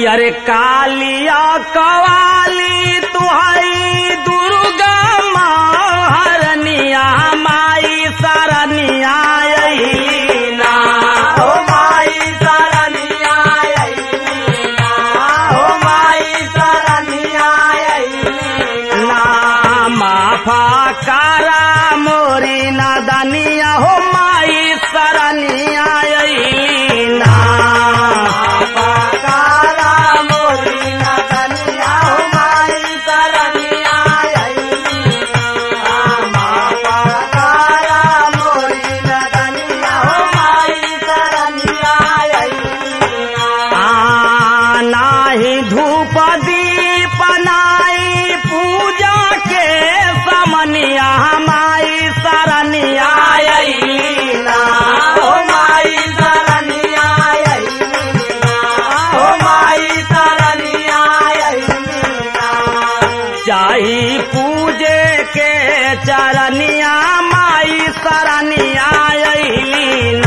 अरे कालिया कवाली तुहाई दुर्गा महारनिया माई सरनिया अइलीना हो माई सरनिया अइलीना हो माई सरनिया अइलीना माफा कारा मोरी नदनिया हो माई सरनिया अइलीना धूप दीप नाई पूजा के समनिया माई सरनिया अइलीना हो माई सरनिया अइलीना हो माई सरनिया अइलीना चाही पूजे के चरनिया माई सरनिया अइलीना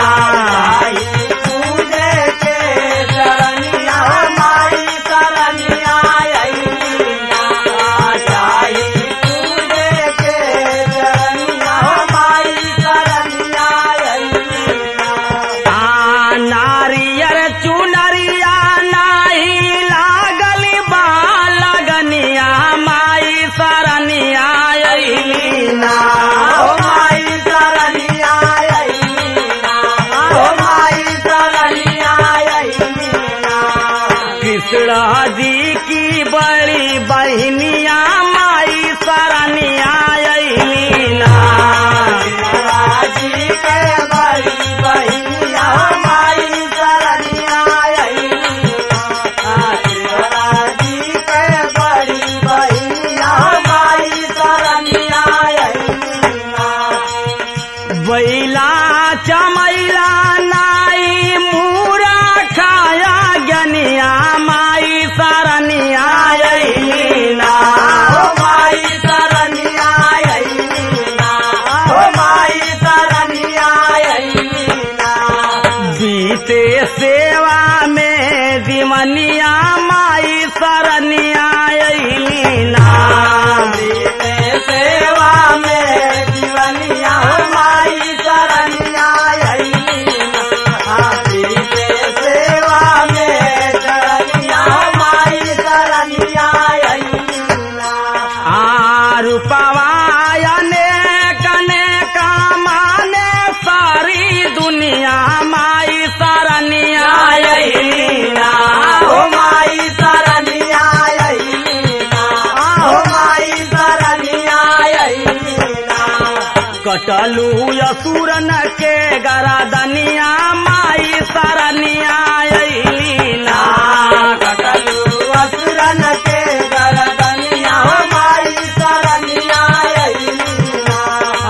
चुनरिया नाही लागल बा लगनिया माई सरनिया अइलीना हो माई सरनिया अइलीना हो माई सरनिया अइलीना कृष्णा जी की बड़ी बहनिया माई सरनिया अइलीना जी के बड़ी बहनिया माई सरनिया बैला चमैला नाई मूरा खाया गनिया माई सरनिया अइलीना हो माई सरनिया अइलीना हो माई सरनिया अइलीना बीते सेवा में दिमनिया माई सरनिया अइलीना बीते सेवा में दिवनिया माई सरनिया अइलीना बीते सेवा में सरनिया माई सरनिया अइलीना रूपवायने कने कामाने सारी दुनिया माई सरनिया अइलीना हो माई सरनिया अइलीना हो माई सरनिया अइलीना कटलू असुरन के गरादनिया माई सरनिया अइलीना कटलू असुरन के गरदनिया हो माई सरनिया अइलीना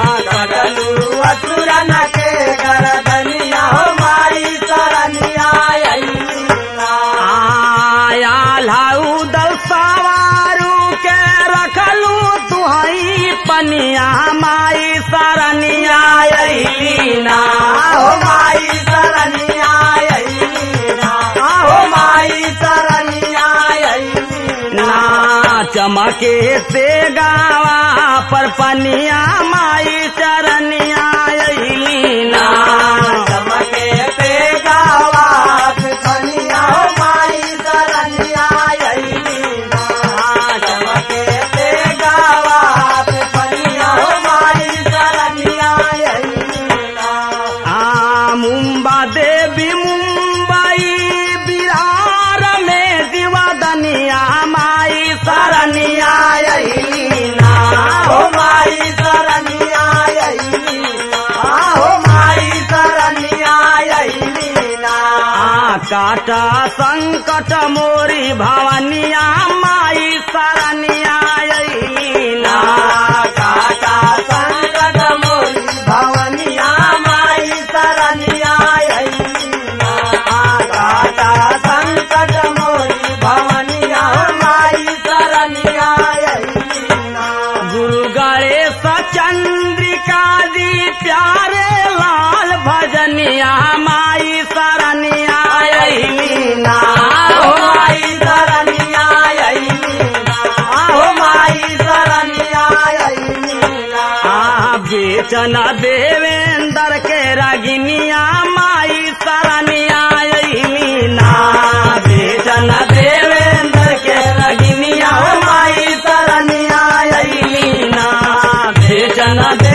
कटलू असुरन के गरदनिया हो माई सरनिया अइलीना आया लाऊ दल सवारू के रखलू तुहई पनिया माई सरनिया अइलीना हो माई सरनिया अइलीना हो माई सरनिया अइलीना चमके से गावा पर पनिया माई चरनिया अइलीना चमके पे गावा पनिया हो माई सरनिया अइलीना चमके पे गावा पनिया हो माई सरनिया अइलीना मुंबा देवी मुंबई बिहार में दिवादनिया माई सरनिया अइलीना हो माई सरनिया अइलीना हो माई सरनिया अइलीना काटा संकट मोरी भवनिया माई सरनिया अइलीना काटा संकट मोरी भवनिया माई सरनिया अइलीना काटा संकट मोरी भवनिया माई सरनिया अइलीना गुरु गणेश चंद्रिका दी प्यारे लाल भजनिया माई सरनिया अइलीना। बेचन देवेंद्र के रगिनिया माई सरनिया अइली ना बेचन देवेंद्र के रगिनिया माई सरनिया अइली ना बेचन